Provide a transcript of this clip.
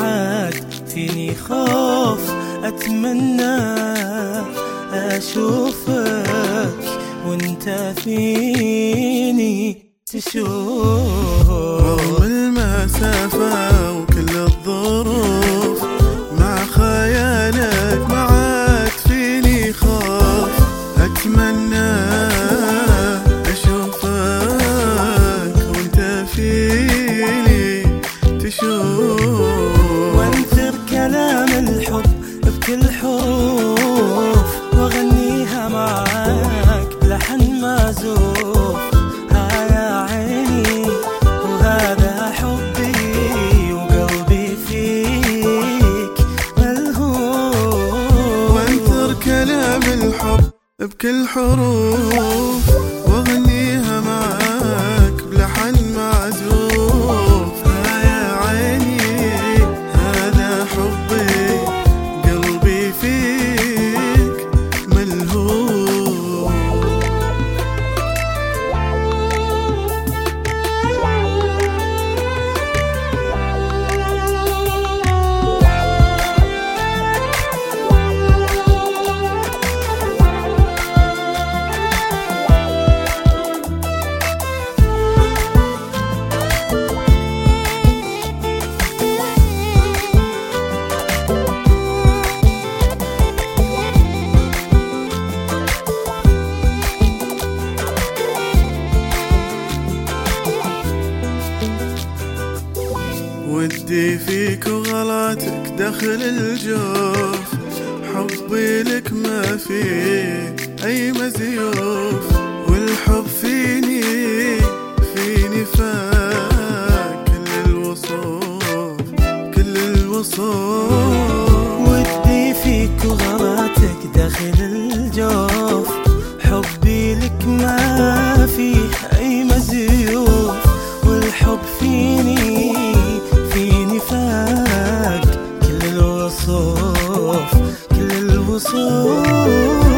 عاد فيني خوف أتمنى أشوفك وانت فيني تشوف. رغم المسافة وكل الظروف مع خيالك ما عاد فيني خوف أتمنى أشوفك وانت فيني تشوف. وانثر كلام الحب بكل حروف واغنيها معاك بلحن معزوف. ها يا عيني وهذا حبي وقلبي فيك ملهوف. وانثر كلام الحب بكل حروف واغنيها معاك بلحن معزوف. ها يا عيني هذا حبي قلبي فيك ملهوف. ودي فيك وغلاتك دخل الجوف. حبي لك ما فيه أي مزيوف. والحب فيني فاك كل الوصوف كل الوصوف. ودي فيك وغلاتك داخل الجوف. حبي لك ما فيه أي مزيوف. والحب فيني فاك كل الوصوف كل الوصوف.